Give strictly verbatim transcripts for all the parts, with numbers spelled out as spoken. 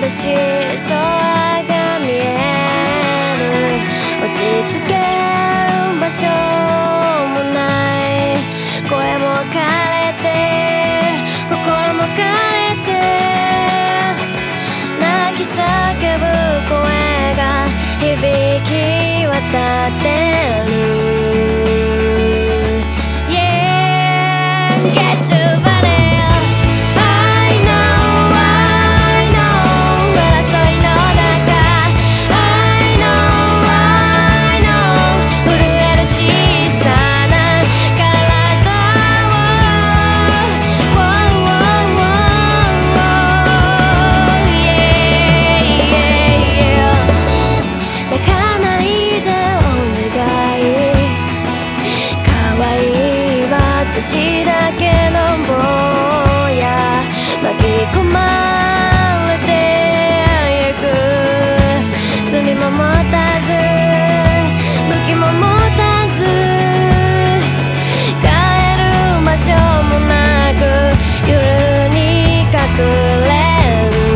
しい空が見える。落ち着ける場所もない。声も枯れて心も枯れて、泣き叫ぶ声が響き渡ってる。 Yeah, get to body. I know, I know 争いの中 I know, I know 震える小さな体を Wow, wow, wow, yeah, yeah, yeah 泣かないでお願い。可愛い私だけのぼうや巻き込まれてゆく。罪も持たず武器も持たず帰る場所もなく夜に隠れる。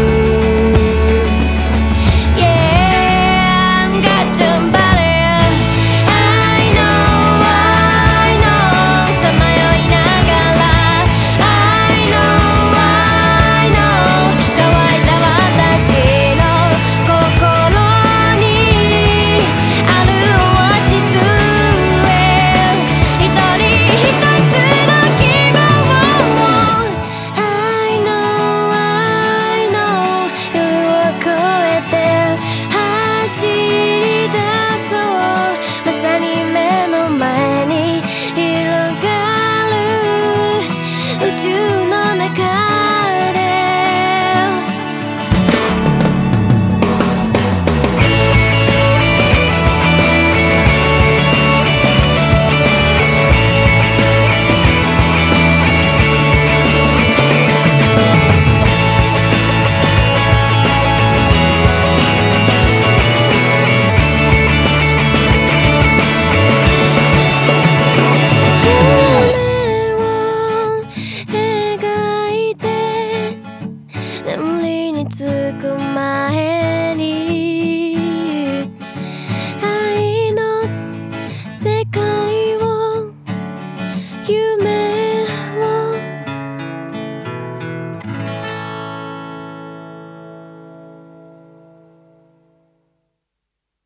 Yeah, got your body. I know, I know さまよいながら I know, I know 乾いた私の心にあるオアシスへ一人一つの希望を I know, I know 夜を越えて走り出そう。まさに目の前に広がる宇宙の中で。夢を描いて眠りにつく